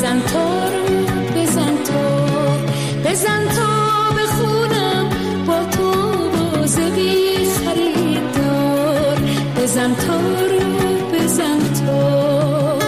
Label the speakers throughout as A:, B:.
A: بزن تارو بزن تار، بزن تا بخونم با تو باز بی خریدار، بزن تارو بزن تار.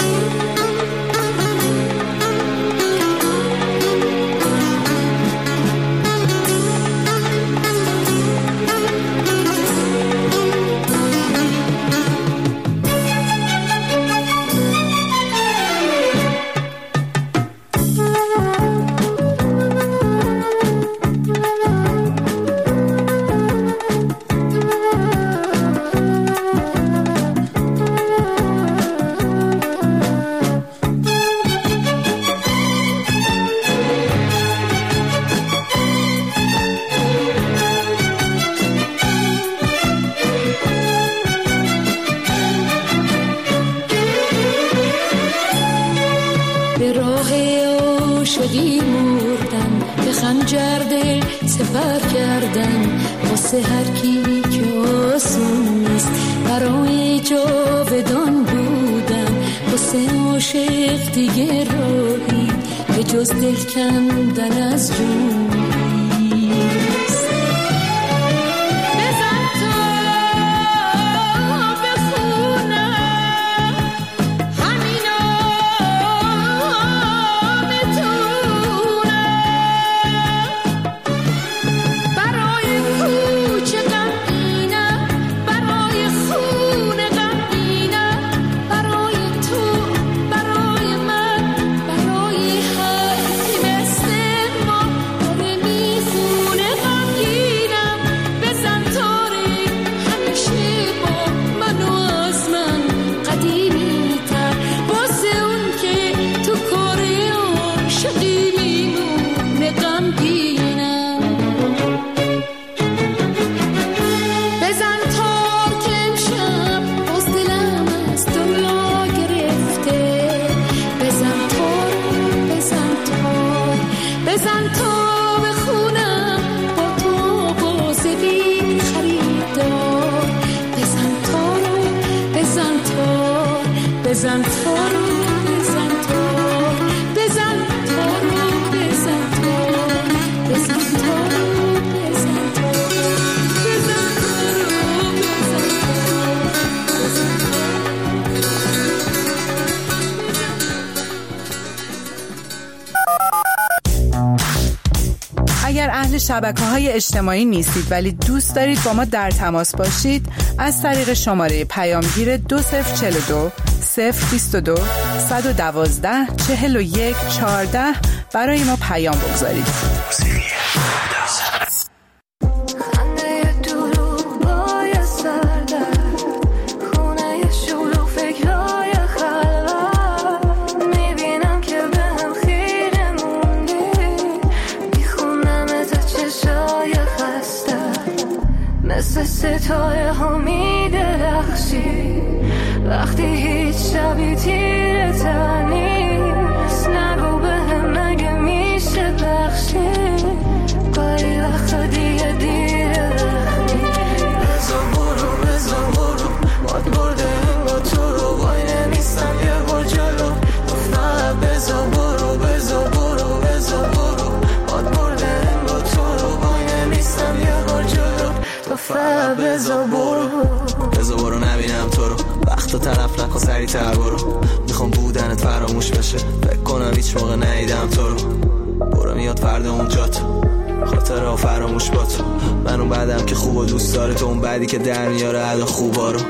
A: به راه عاشقی مردم، به خنجر دل سپر کردم، واسه هر کی که آسون نیست برای جاودان بودم، واسه عاشق دیگه راهی به جز دل کندن از جون نیست. بزن تا بخونم همینا برای کوچه غمگینم، برای خونه غمگینم، برای تو، برای من، برای هر کی مثل ما داره میخونه غمگینم. بزن تاری همیشه با من و از من قدیمی تر، واسه اون که تو کار عاشقی میمونه غمگینم. بزن تار که امشب باز دلم از دنیا گرفته، بزن تار بزن تار، بزن تا بخونم با تو باز بی خریدار، بزن تارو بزن تار، بزن تارو بزن تار، بزن تارو بزن تار، بزن تارو بزن تار، بزن تارو بزن
B: اگر اهل شبکه‌های اجتماعی نیستید ولی دوست دارید با ما در تماس باشید، از طریق شماره پیامگیر 2042 022 112 41 14 برای ما پیام بگذارید.
C: ستاره ها می درخشی وقتی هیچ شبی تیره نیست، نگو به هم نگه میشه بخشی گاهی وقتا دیگه دیره وقتی. بزا برو باد برده این با تو رو وای نمیستم یه بار جلو، فقط بزا برو باد برده این با تو رو وای نمیستم یه بار جلو، فقط بزا برو نبینم تو رو، وقتا طرف نکن سریع‌تر برو، میخوام بودنت فراموش بشه، فکر کنم هیچ موقع ندیدم تو رو، برو میاد فردا اونجا تو خاطره ها فراموش با تو، من اون بعدم که خوب و دوست داره، تو اون بعدی که در میاره علا خوبا رو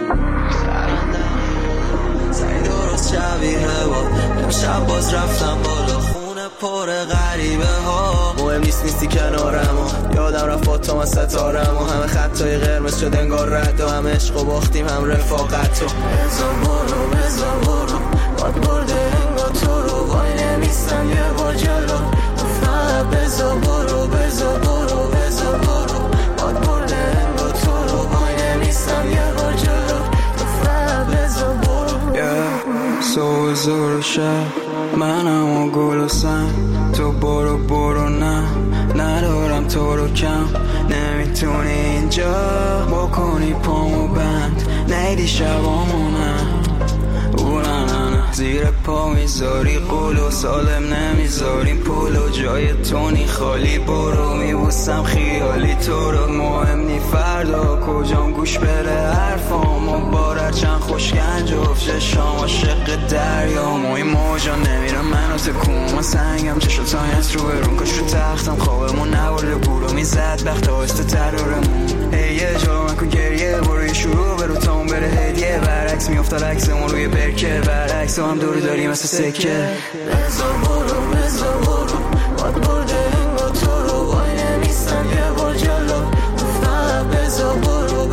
C: سعی درست شبیه با امشب باز رفتم بالا خونه پر غریبه ها، مهم نیستی کنارم و یادم رفت با تو من ستارم و همه خطای قرمز شد انگار رد و هم عشق و باختیم هم رفاقت و بزا برو باد برده انگار تو رو وای نمیستم یه بار جلو، فقط بزا برو باد برده انگار تو رو وای نمیستم یه بار جلو، فقط بزا برو
D: زور شب منم و گل و سن، تو برو نه ندارم تو رو کم، نمیتونی اینجا بکنی پامو بند، نیدی شبامونم نه زیر پا میذاری قولو سالم نمیذاریم پولو جای تونی خالی برو میبوسم خیالی تو رو مهم نی فردا کجام گوش بره حرفام بارر چند خوشگنج افشه شام عاشق دریام و این موجا نمیرم منو تکون ما سنگم چشو تایست رو برون کش رو تختم خوابمون نبرده گورو میزد بخت آسته ترارمون یه جا من کن گریه برو یه شروع برو تاون بره هدیه برعکس میافتاد عکسمون روی برکه برعکس هم دور داری مثل سکه
C: بزا برو باد برده انگا تو رو وای نمیستم یه بار جلو گفتم بزا برو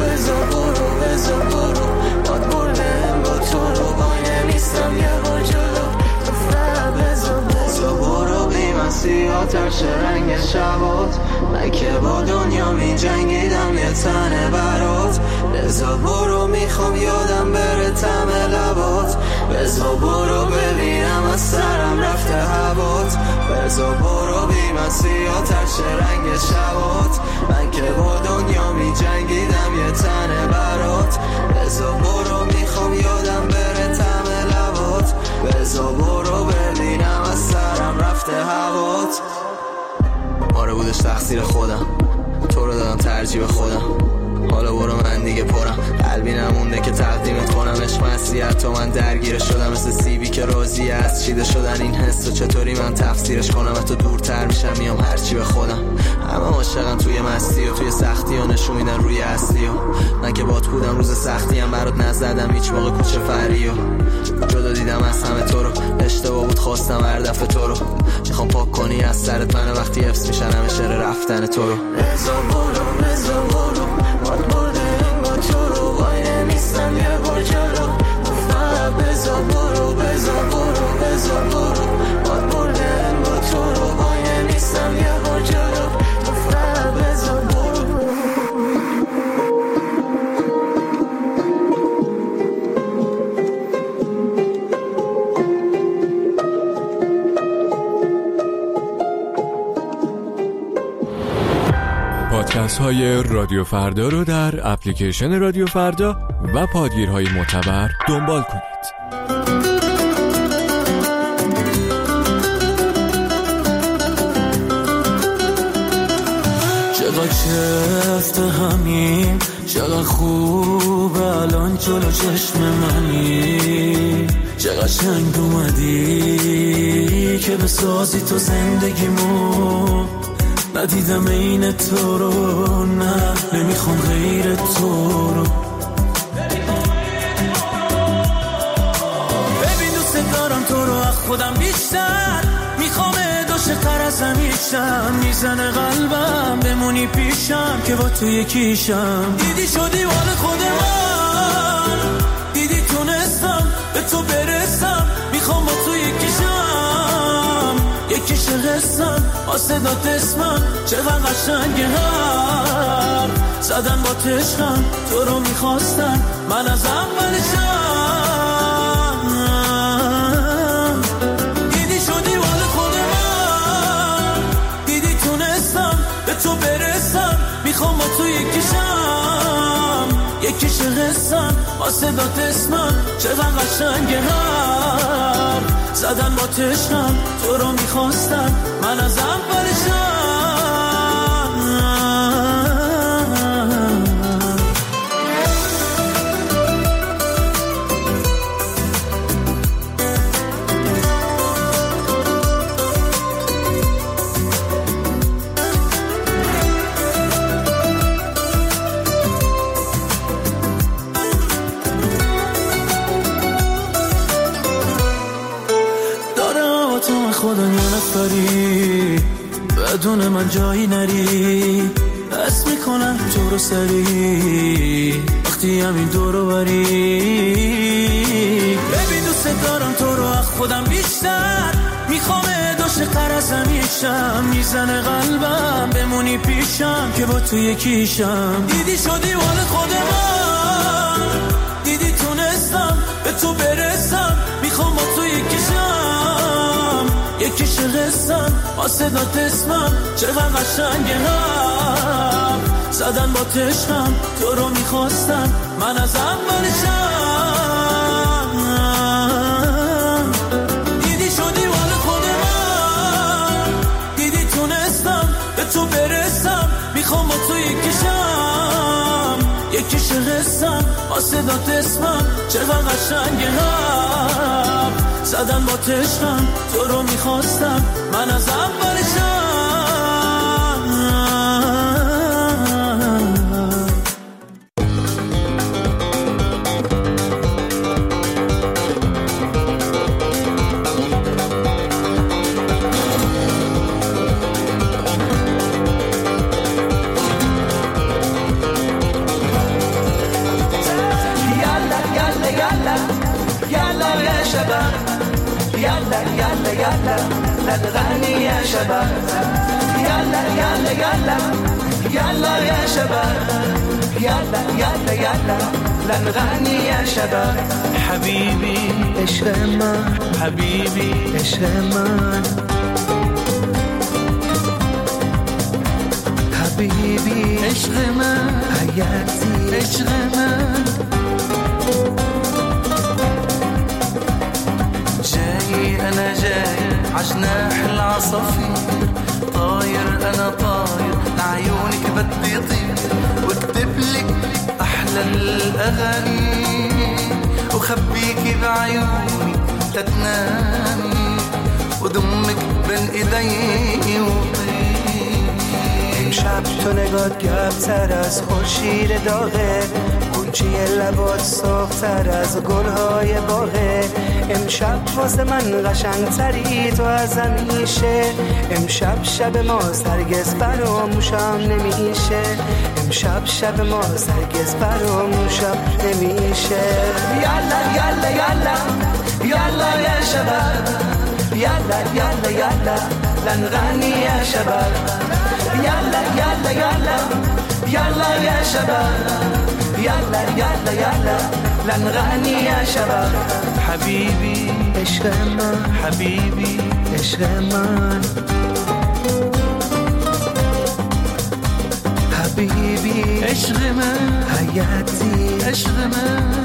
C: باد برده انگا تو رو وای نمیستم یه بار جلو گفتم بزا برو بی مسیحاتر چه رنگ شبات من که با دنیا می جنگیدم یه تنه برات بزا برو میخوام یادم بره طعم لبات بزا برو ببینم از سرم رفته هوات بزا برو بی مسیحاتر چه رنگ شبات من که با دنیا می جنگیدم یه تنه برات بزا برو میخوام یادم بره طعم لبات بزا برو ببینم از سرم رفته هوات آره بودش تقصیر خودم تو رو دادم ترجیح خودم حالا برو من دیگه پرم قلبی نمونده که تقدیمت کنم عشق مسیحت تو من درگیر شدم مثل سیبی که راضی از چیده شدن این حس و چطوری من تفسیرش کنم تو دورتر میشم میام هرچی به خودم همه عاشقم توی مستی و توی سختی و نشون میدن روی اصلی و من که بات بودم روز سختی هم برات نزدم هیچ موقع کوچه فری و جدا دیدم از همه تو رو اشتباه بود خواستم هر دفعه تو رو میخوام پاک کنی از سرت من وقتی حفظ میشن همه شعر رفتن تو رو بزا برو باد برده انگا تو رو وای نمیستم یه بار جلو گفتم بزا برو باد برده انگا تو رو وای نمیستم یه بار جلو گفتم بزا برو
E: پادکست های رادیو فردا رو در اپلیکیشن رادیو فردا و پادگیرهای معتبر دنبال کنید.
F: چقدر شفت همین چقدر خوب الان جلو چشم منی چقدر شنگ اومدی که بسازی تو زندگیمو ندیدم این تو رو نه نمیخوام غیر تو رو ببین دوست دارم تو رو از خودم بیشتر میخوام عاشق‌تر از همیشم میزنه قلبم بمونی پیشم که با تو یکیشم دیدی شدی مال خود من دیدی تونستم به تو برسم میخوام با تو یکیشم یکیش قسم آسدات اسمم چقدر قشنگه هم زدن با تشکم تو رو میخواستن من از اولشم دیدی شدی مال خود من دیدی تونستم به تو برسم میخوام با تو یکیشم یکیش قسم آسدات اسمم چقدر قشنگه هم زدن با تشکم تو رو میخواستن من از اولشم خودم یه نفری بدون من جایی نری حس میکنم تو رو سری وقتی همین دورو بری ببین دوست دارم تو رو از خودم بیشتر میخوام عاشق‌تر از همیشم میزنه قلبم بمونی پیشم که با تو یکیشم دیدی شدی مال خود من دیدی تونستم به تو برسم میخوام با تو یکیشم یکیش قسم آسدات اسمم چقدر قشنگه هم زدن با تشکم تو رو میخواستن من از اولشم میکشه قصم با صدات اسمم چقدر قشنگه هم زدن با تشکم تو رو میخواستم من از اولشم
D: نغني يا شباب يلا يلا يلا يلا يا شباب يلا يلا يلا نغني يا شباب
F: حبيبي
D: عشق من
F: حبيبي
D: عشق من حبيبي
F: عشق من
D: حياتي
F: عشق من جاي أنا جاي عجناح العصافير طاير أنا طاير لعيونك بدي طير واكتب لك أحلى الأغاني وخبيكي بعيوني تتنامي وضمك بين إيدي وطير
D: امشب تو نگات گرم‌تر از خورشید داغه گوچه لبات سرخ‌تر از گل‌های باغه امشب واسه من قشنگ‌تری تو از همیشه امشب شب ما هرگز فراموشم نمیشه امشب شب ما هرگز فراموشم نمیشه یالا یالا یالا یالا یا شباب یالا یالا یالا لنغني يا شباب يلا يلا يلا يلا يا شباب يلا يلا يلا لنغني يا شباب
F: حبيبي
D: عشق من
F: حبيبي
D: عشق من حبيبي
F: عشق من
D: حياتي
F: عشق من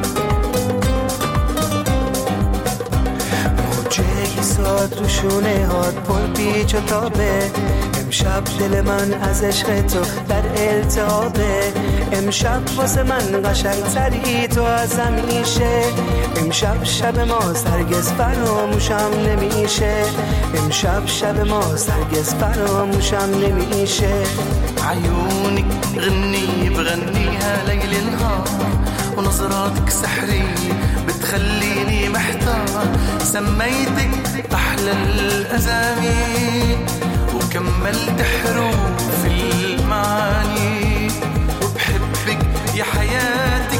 D: موجه ساد تو شونه هات پر پیچ و تابه امشب دل من از عشق تو در التهابه امشب واسه من قشنگ‌تری تو از همیشه امشب شب ما هرگز فراموشم نمیشه امشب شب ما هرگز فراموشم نمیشه
F: عيونك غني بغنيها ليل نهار ونظراتك سحرية بتخليني محتار سميتك أحلى الأسامي وكملت حروف المعاني وبحبك يا حياتي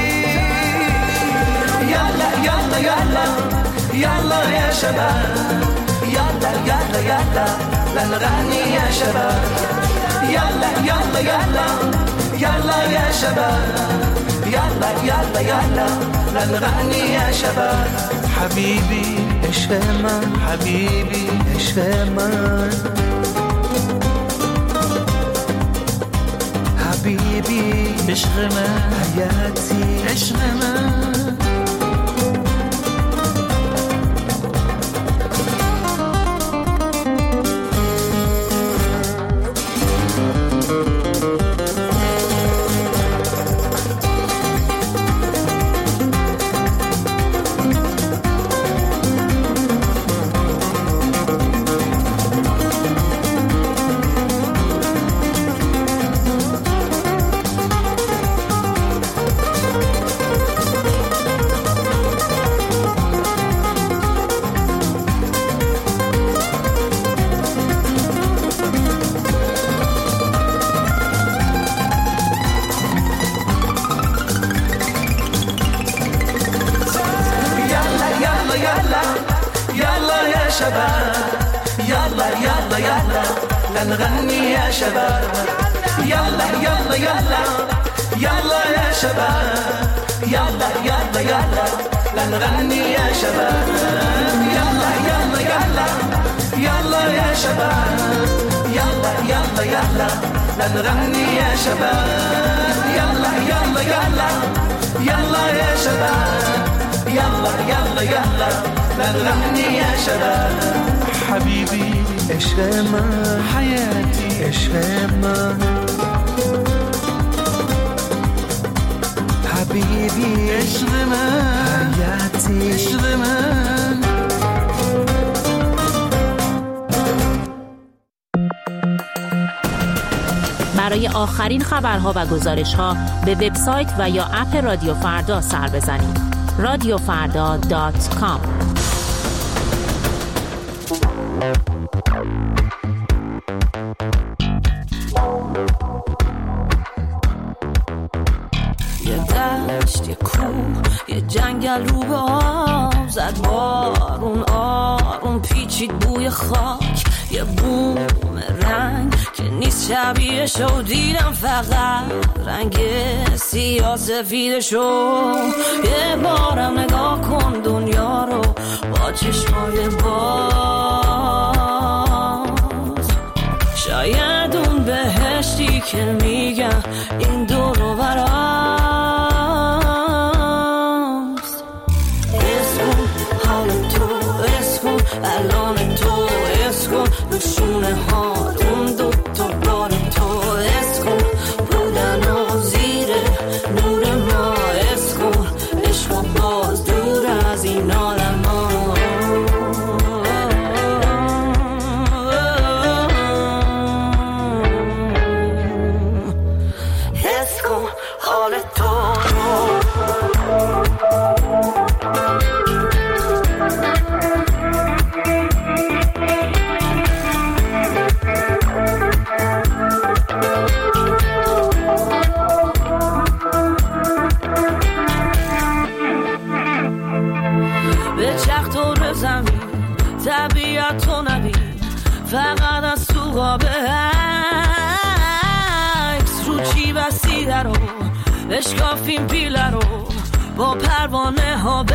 F: كتير
D: يلا يلا يلا يلا يا شباب يلا يلا يلا لنغني يا شباب يلا يلا يلا يلا يا شباب يلا يلا يلا لنغني يا شباب
F: حبيبي
D: عشق من
F: حبيبي
D: عشق من حبيبي
F: عشق من
D: حياتي
F: عشق من
D: لنغني يا شباب يلا يلا يلا يلا يا شباب يلا يلا يلا لنغني يا شباب يلا يلا يلا يلا يا شباب يلا يلا يلا لنغني يا شباب يلا يلا يلا يلا يا شباب يلا يلا يلا لنغني يا شباب
F: حبيبي
D: عشق من
F: حياتي
D: عشق من
F: حبیبی عشق من عشق من.
G: برای آخرین خبرها و گزارش‌ها به وبسایت و یا اپ رادیو فردا سر بزنید. radiofarda.com.
C: یه دشت، یه کوه، یه جنگل رو به آب زد بارون، آروم پیچید بوی خاک، یه بوم رنگ که نیست شبیهشو دیدم، فقط رنگ سیاه سفیدشو. یه بارم نگاه کن دنیا رو با چشمای باز، شاید اون بهشتی که میگم این دور و براست. اسکن حال تو، اسکن الان تو، اسکن نشونه ها اون دو تا بار تو، اسکن بودن و زیر نور ما، اسکن عشق و باز دور از این عالم ها. اسکن حال تو طبیعت تو نبین، فقط از تو قاب عکس رو چی بسیده رو اشکافیم پیله رو با پروانه ها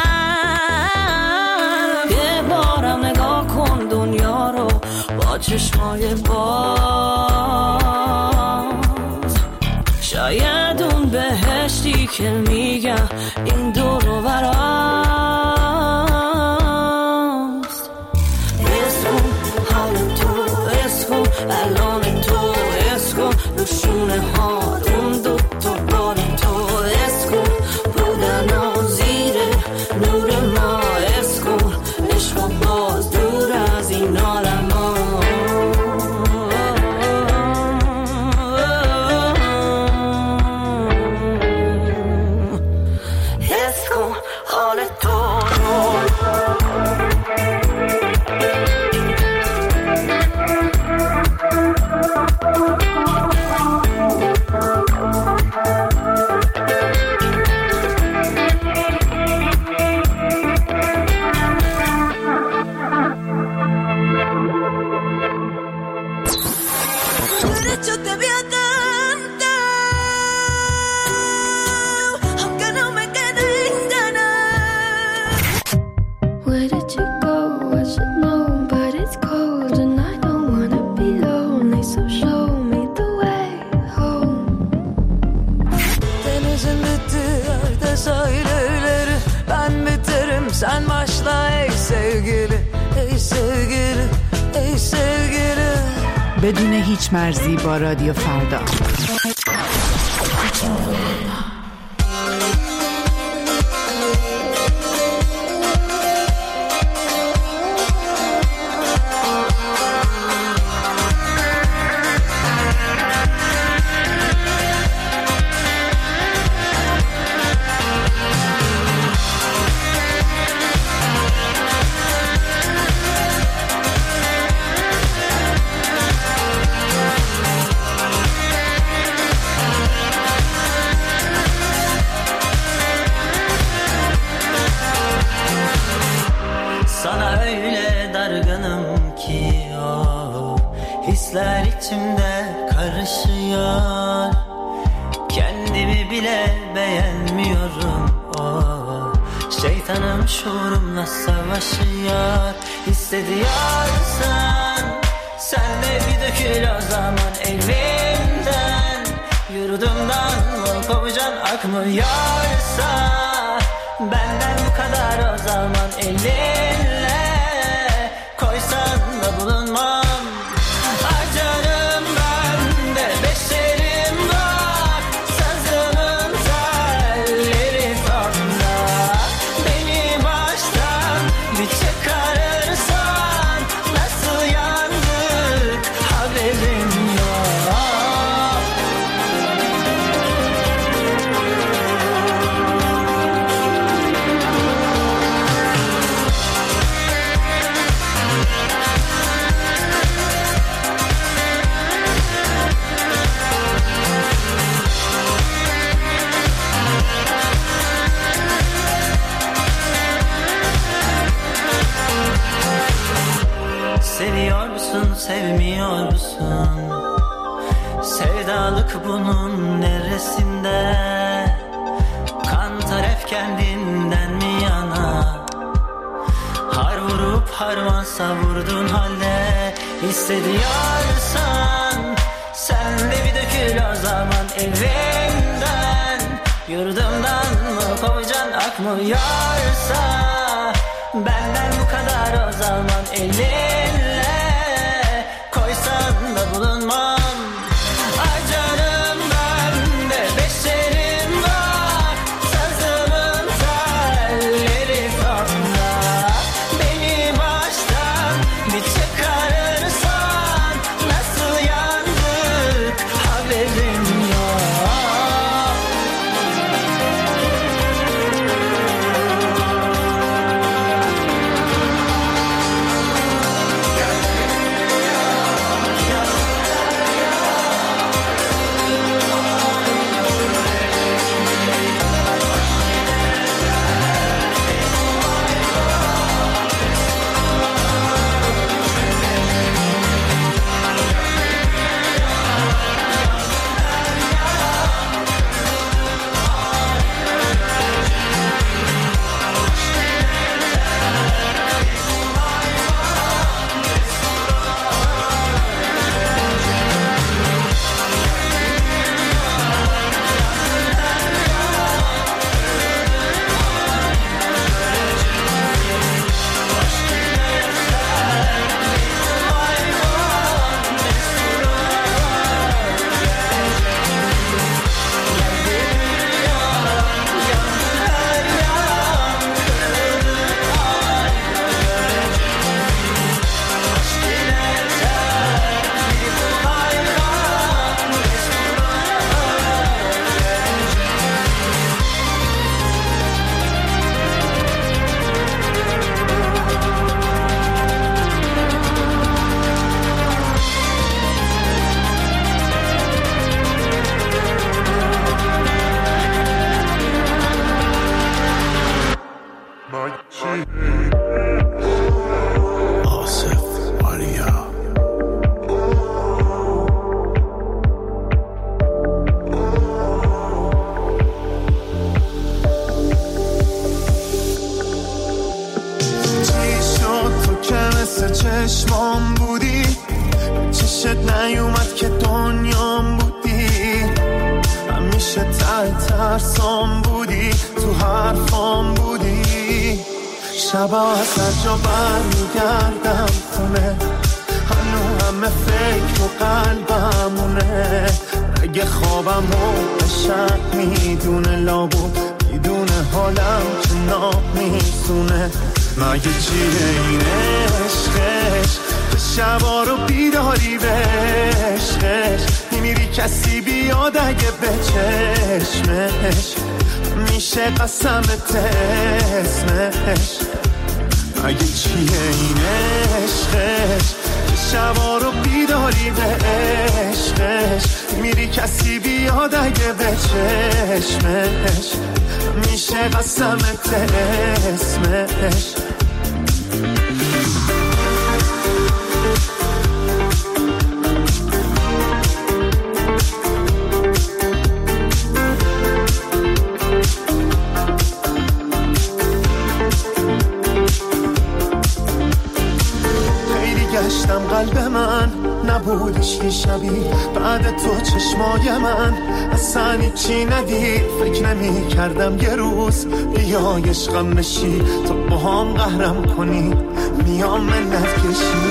C: برم. یه بارم نگاه کن دنیا رو با چشمای باز، شاید اون بهشتی که میگم این دور و براست. الان تو اسکن نشونه ها اون دو تا بار تو، اسکن بودن و زیر نور ما، اسکن عشق و باز دور از این عالم ها. اسکن حال تو sen başla ey sevgili, ey sevgili, ey sevgili.
B: بدون هیچ مرزی با رادیو فردا.
F: Hisler içimde karışıyor, kendimi bile beğenmiyorum. Oh, şeytanım şuurumla savaşıyor. Hissediyorsan sen de bir dökül o zaman elimden. Yurdumdan mı kopacaksın akmıyorsa, benden bu kadar o zaman elinle koysan da bulunmam. Acarım ben de beşerim var, sazımın tel
H: seviyor musun, sevmiyor musun? Sevdalık bunun neresinde? Kan taraf kendinden mi yana? Har vurup harman savurdun halde. Hissediyorsan sen de bir dökül o zaman evinden. Yurdumdan mı kovacaksın, akmıyorsa benden bu kadar o zaman elinle koysan da bulunmam. Acarım ben de beşerim var, sazımın telleri sonda. Beni baştan bir çıkarırsan nasıl yandık haberim yok.
I: چشمام بودی، چشت نیومد که دنیام بودی، همیشه ترسام بودی، تو حرفام بودی. شبا از هر جا برمیگردم خونه، هنو همه فکر و قلبمونه. اگه خوابم و شب میدونه لابو میدونه حالم که نمیسونه. مگه چیه این عشقش به شبا رو بیداری به عشقش میمیری کسی بیاد اگه به چشمش میشه قسمت اسمش. مگه چیه این عشقش به شبا رو بیداری به عشقش میمیری کسی بیاد اگه به چشمش میشه قسمت اسمش. گشتم قلب من نبودش که شبی بعد تو چشمای من اصلا چی ندید. فکر نمی کردم یه روز بیای عشقم بشی تو با هم قهرم کنی میام منت کشی.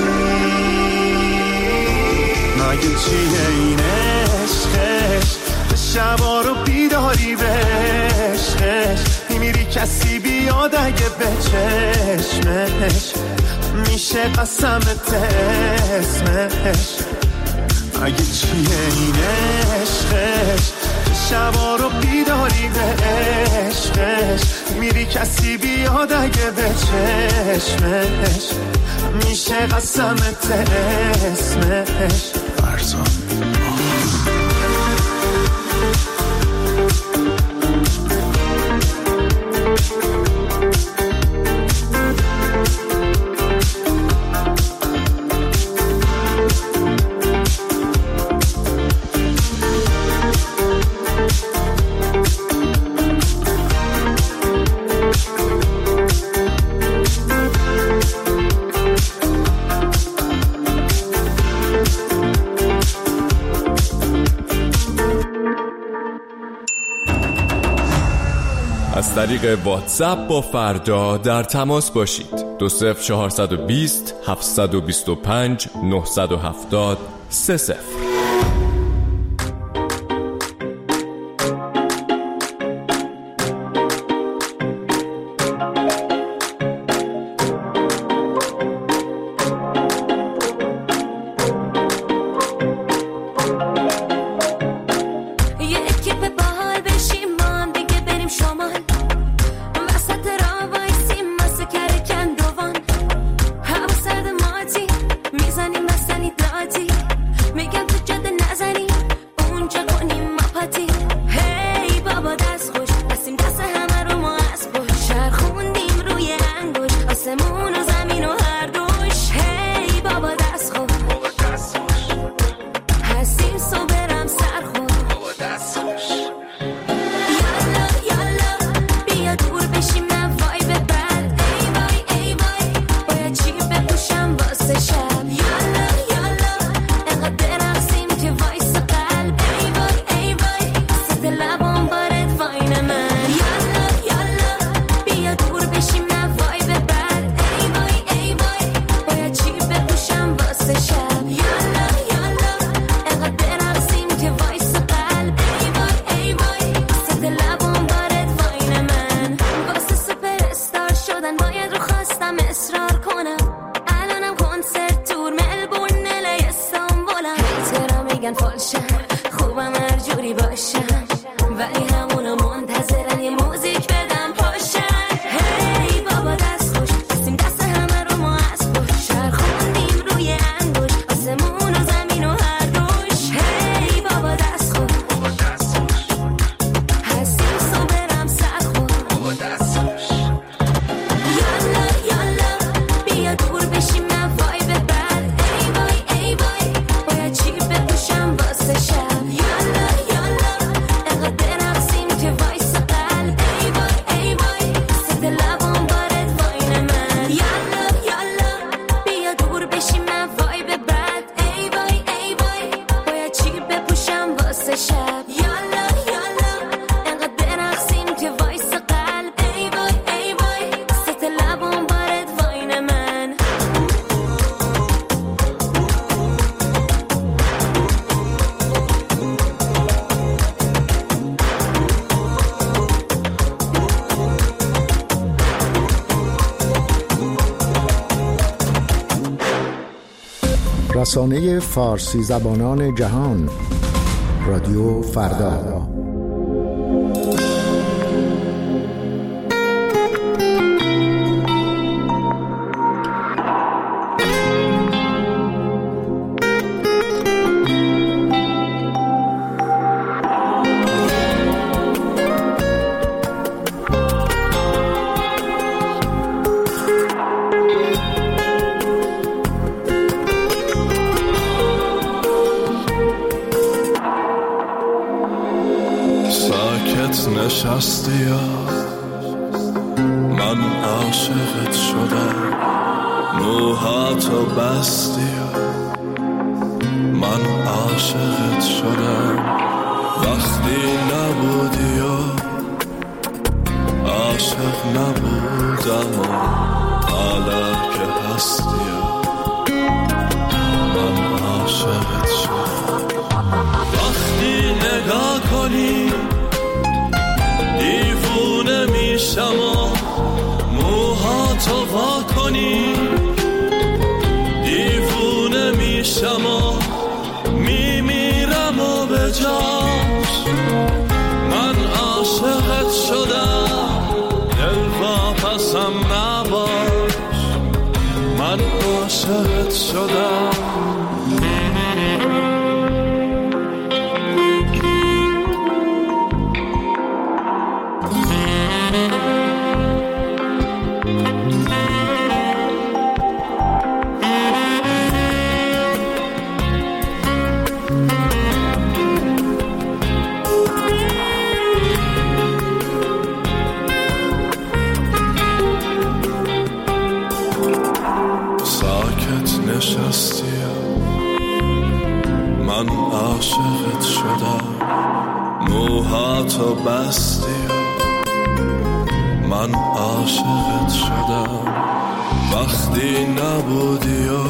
I: مگه چیه این عشقش به شبا رو بیداری به عشقش میمیری کسی بیاد اگه به چشمش میشه قسمت اسمش. مگه چیه این عشقش شبا رو بیداری به عشقش میری کسی بیاد اگه به چشمش میشه قسمت اسمش. فرزان
E: طریق واتساپ با فردا در تماس باشید. 20420 725 970 30.
J: رسانه فارسی زبانان جهان، رادیو فردا.
I: نشستی من عاشقت شدم، موهاتو بستی من عاشقت شدم، وقتی نبودی عاشق نبودم و حالا که هستی من عاشقت شدم. وقتی نگاه کنی دیوونه میشم و موهاتو وا کنی، دیوونه میشم و میمیرم و به جاش من عاشقت شدم، دل واپسم نباش من عاشقت شدم. من عاشقت شدم، موهاتو بستی
K: من عاشقت شدم وقتی نبودی و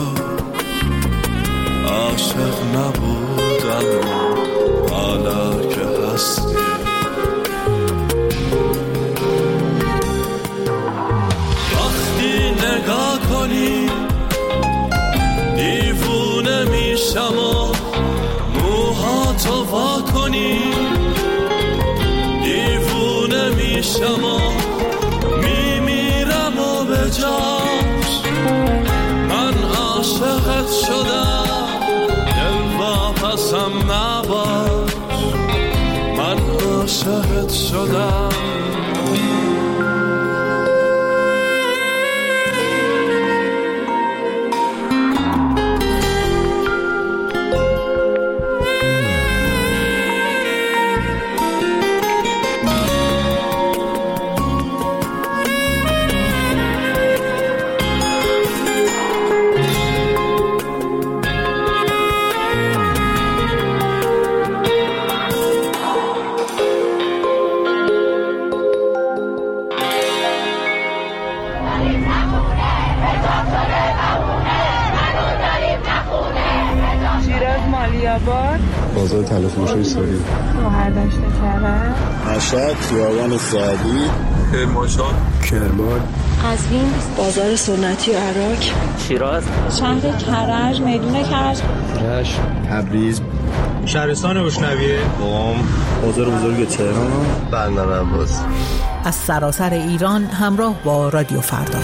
K: عاشق نبودم حالا که هستی وقتی نگاه کنی دیوونه میشم و موهاتو وا کنی دیوونه میشم و میمیرم و به جاش من عاشقت شدم دل واپسم نباش من عاشقت شدم
L: بازار تلفروشی ساری
M: هردشت کرد
L: مشهد خیابان سعدی
K: کرمانشاه
L: کرمان
M: قزوین بازار سنتی عراق
N: شیراز
M: شهر کرج میدون کرج
L: رشت تبریز
O: شهرستان روشنویه
L: قم بازار بزرگ تهران بندر عباس
P: از سراسر ایران همراه با رادیو فردا.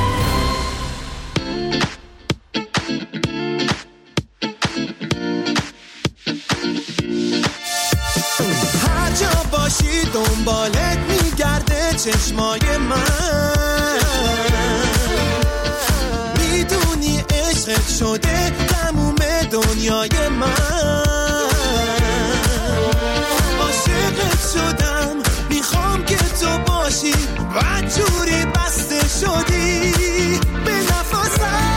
I: دنبالت میگرده چشمای من میدونی عشقت شده تموم دنیای من عاشقت شدم میخوام که تو باشی بدجوری بسته شدی به نفسم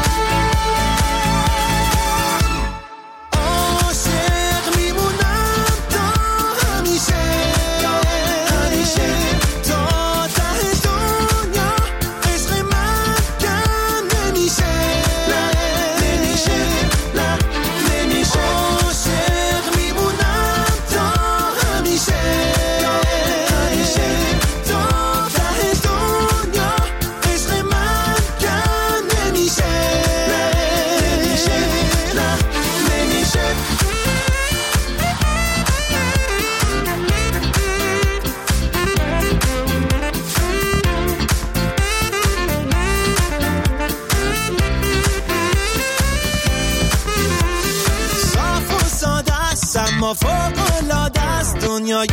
I: ما فوق‌العاده است دنیای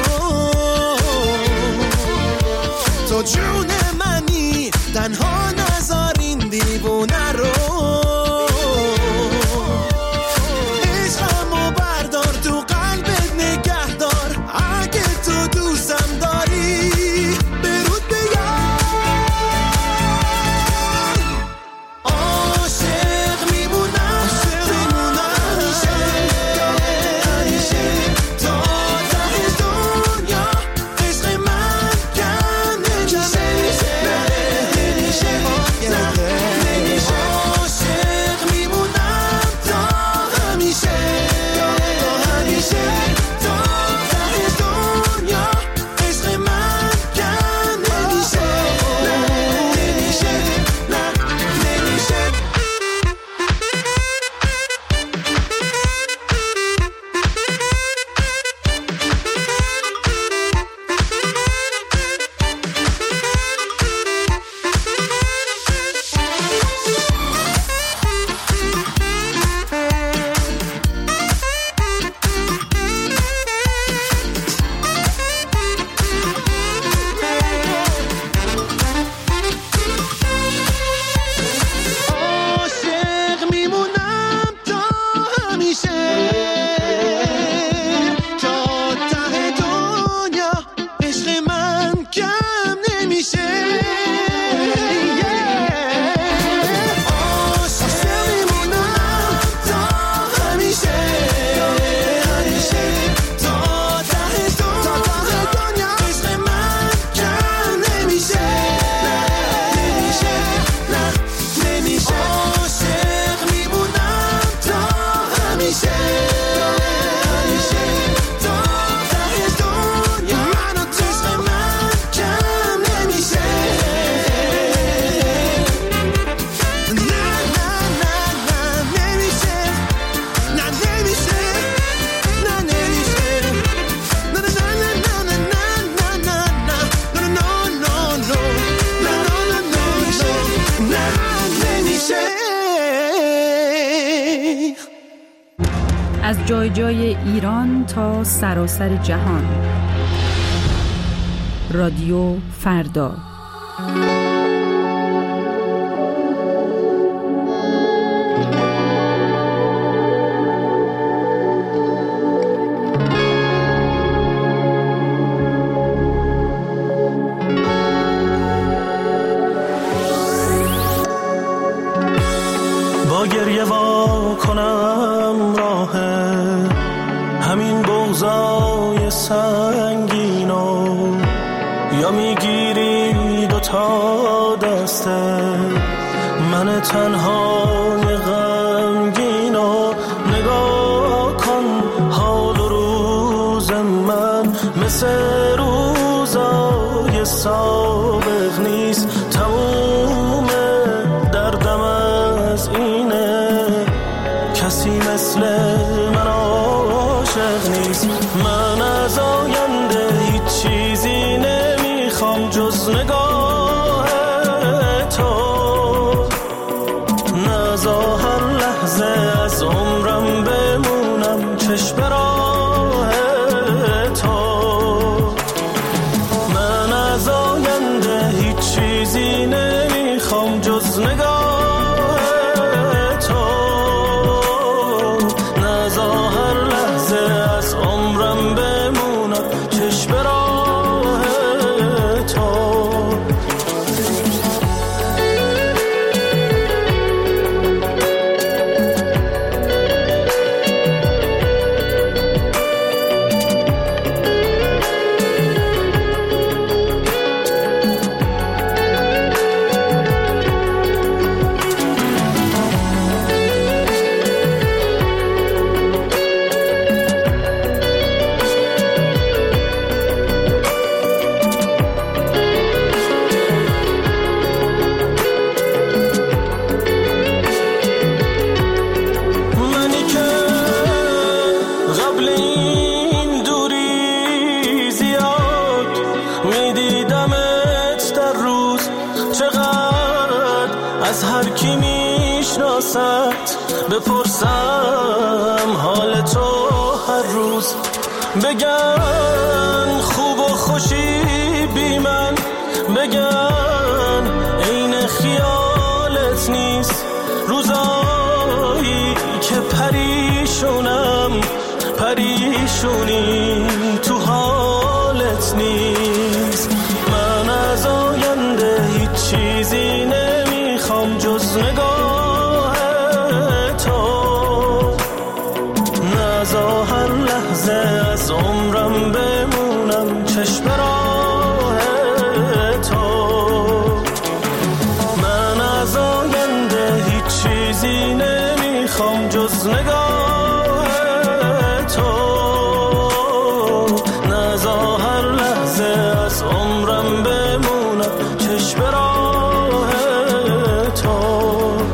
I: تو جون منی تنها نذار این دیوونه رو عشقمو بردار تو قلبت نگه دار اگه تو دوستم داری برود بیار عاشق میمونم
B: از جای جای ایران تا سراسر جهان. رادیو فردا.
F: با گریه وا کنم راه همین بغضای سنگینو، یا میگیری دوتا دسته من تنهای غمگینو. نگاه کن حال و روز من مثل روزای سابق نیست، تموم دردم از اینه کسی مثل من عاشق نیست. من از آینده هیچ چیزی نمیخوام جز نگاه تو، نذار هر لحظه از عمرم بمونم چشم راه تو. من از آینده هیچ چیزی نمیخوام جز نگاه تو، نذار هر لحظه از عمرم بمونم چشم راه تو. از هر کی میشناست بپرسم حال تو هر روز، بگن خوب و خوشی بی من، بگن عین خیالت نیست. روزایی که پریشونم پریشونی تو حالت نیست. من از آینده هیچ چیزی نمیخوام جز نگاه تو، نذار هر لحظه از عمرم بمونم چشم راه تو. من از آینده هیچ چیزی نمیخوام جز نگاه تو، نذار هر لحظه از عمرم بمونم چشم راه تو.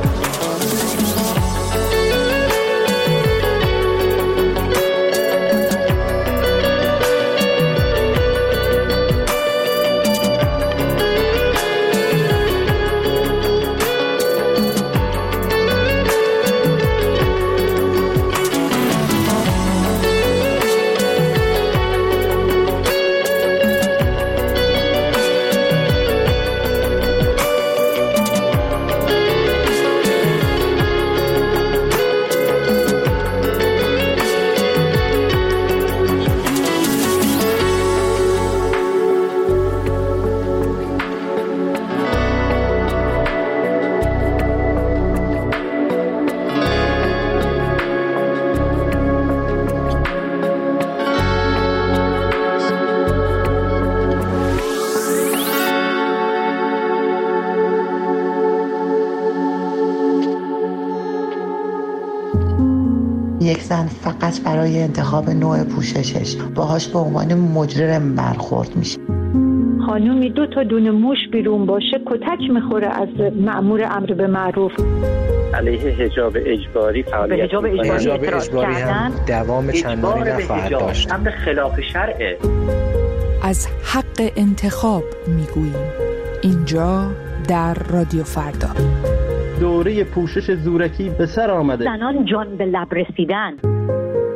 N: یک زن فقط برای انتخاب نوع پوششش باهاش به عنوان مجرم برخورد میشه.
M: خانومی 2 تا دونه موش بیرون باشه کتک میخوره از مأمور امر به معروف.
Q: علیه حجاب اجباری فعالیت
O: حجاب اجباری هم دوام چندانی نخواهد داشت.
Q: امر خلاف شرعه.
B: از حق انتخاب میگوییم اینجا در رادیو فردا.
R: دوره پوشش زورکی به سر آمده.
M: زنان جان به لب رسیدن.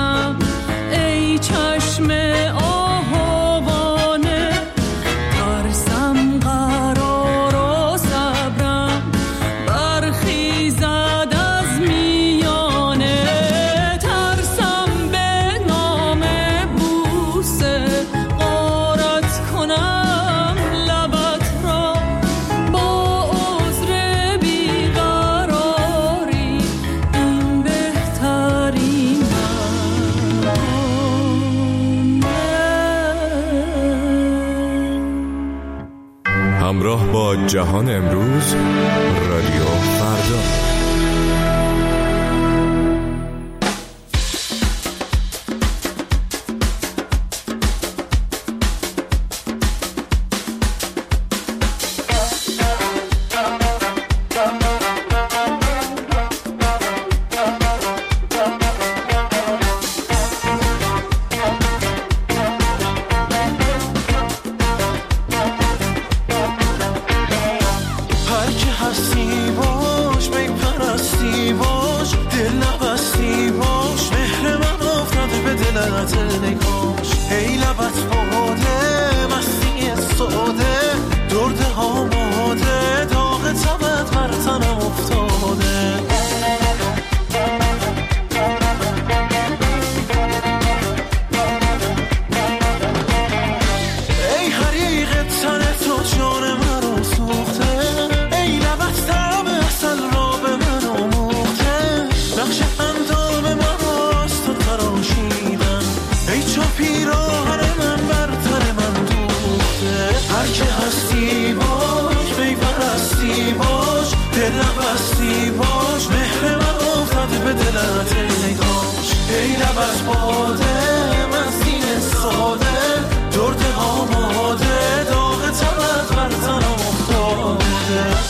C: صبرم ای چشم آهوانه ترسم قرار و صبرم برخیزد از میانه ترسم به نام بوسه غارت کنم لبت را با عذر بیقراری این بهترین
E: همراه با جهان امروز رادیو فردا.
I: هر که هستی باش میپرستی باش دل نبستی باش مهر من افتاده به دلت نگاش ای لبت باده مستی ساده درد آماده داغ تبت بر تنم افتاده ای حریق تن تو جان من رو سوخته ای لبت طعم اصل را به من آموخته نقش اندام من راست تو تراشیدن ای چو پیراهن من برتر من دوخته هر که هستی باش بی‌پرستی باش دل نبستی باش مهر من افتاده به دلت نگاش ای لبت باده من سینه ساده درد آماده داغ تبت بر تنم افتاده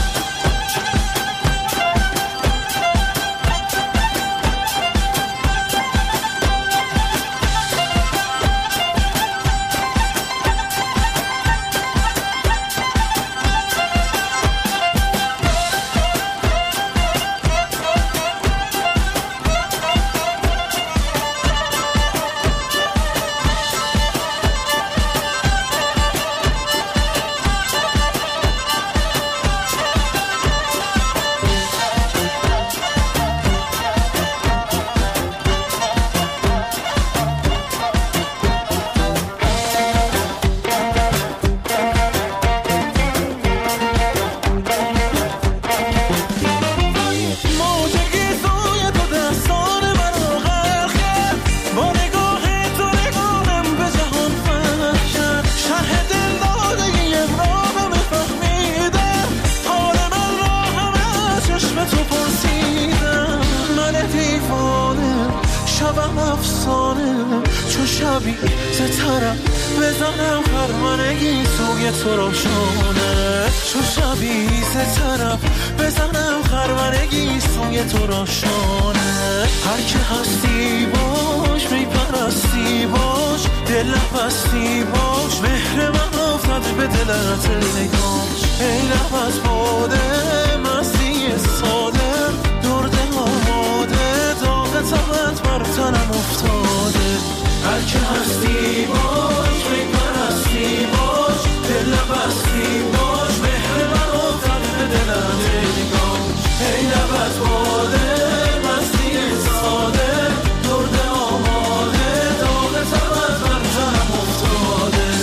I: شبم افسانه چو شبی سترم بزنم خرمنگی سوی تو روشانه چو شبی سترم بزنم خرمنگی سوی تو روشانه هر که هستی باش میپرستی باش دل نبستی باش مهر من افتاده به دلت نگاش ای لبت باده مستی ساده درد آماده داغ تبت بر تنم افتاده هر که هستی باش میپرستی باش دل نبستی باش مهر من افتاده به دلت نگاش ای لبت باده مستی ساده درد آماده داغ تبت بر تنم افتاده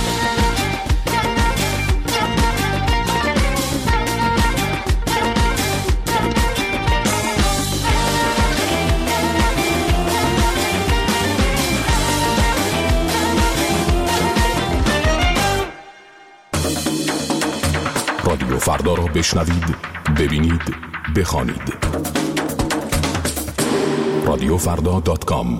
R: رادیو فردا را بشنوید، ببینید، بخوانید. رادیوفردا.com.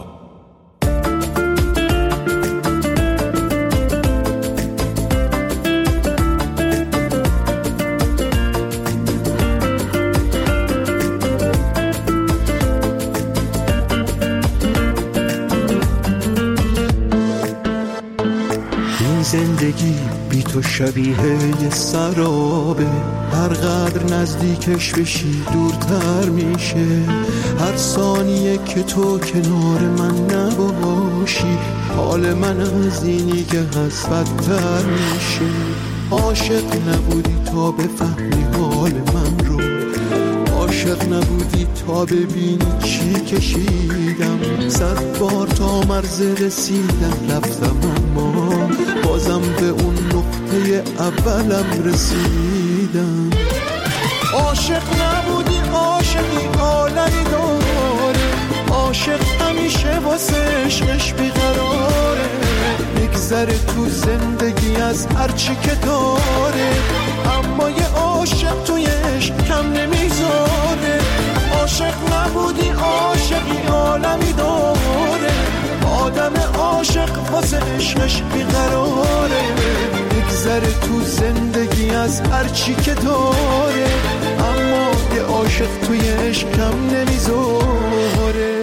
S: این زندگی
I: بی تو شبیه یه سرابه، هر قدر نزدیکش بشی دورتر میشه. هر ثانیه که تو کنار من نباشی حال من از اینی که هست بدتر میشه. عاشق نبودی تا بفهمی حال من رو، عاشق نبودی تا ببینی چی کشیدم. 100 بار تا مرز رسیدم رفتم اما بازم به اون نقطه اولم رسیدم. عاشق نبودی عاشقی عالمی داره، عاشق همیشه واسه عشقش بیقراره. میگذره تو زندگی از هرچی که داره، اما یه عاشق توی عشق کم نمیذاره. عاشق نبودی عاشقی عالمی داره، آدم عاشق واسه عشقش بیقراره. میگذره تو زندگی از هرچی که داره، اما یه عاشق توی عشق کم نمیذاره.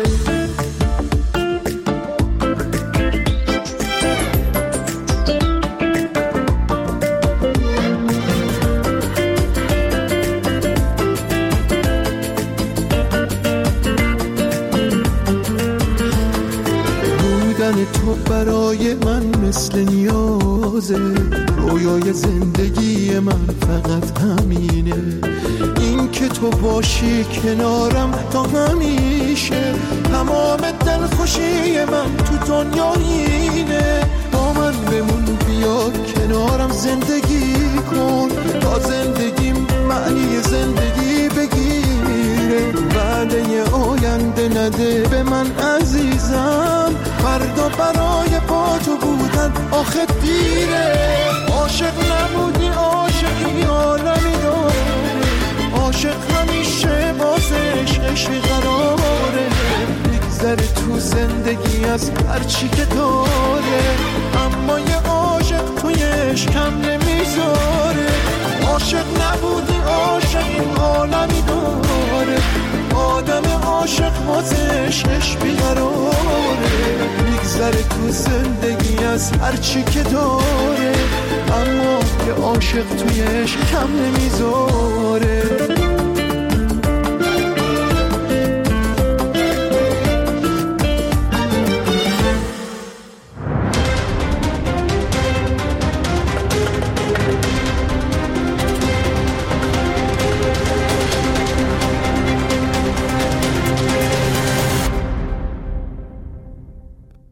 I: تو برای من مثل نیازه، رویای زندگی من فقط همینه. این که تو باشی کنارم تا همیشه، تمام دلخوشی من تو دنیا اینه. با من بمون بیا کنارم زندگی کن، تا زندگیم معنی زندگی بگیره. وعده آینده نده به من عزیزم، فردا برای با تو بودن آخه دیره. عاشق نبودی عاشقی عالمی داره، عاشق همیشه واسه عشقش بیقراره. میگذره تو زندگی از هرچی که داره، اما یه عاشق توی عشق کم نمیذاره. عاشق نبودی عاشقی عالمی داره، آدم عاشق واسه عشقش بیقراره. میگذره تو زندگی از هرچی که داره، اما یه عاشق توی عشق کم نمیذاره.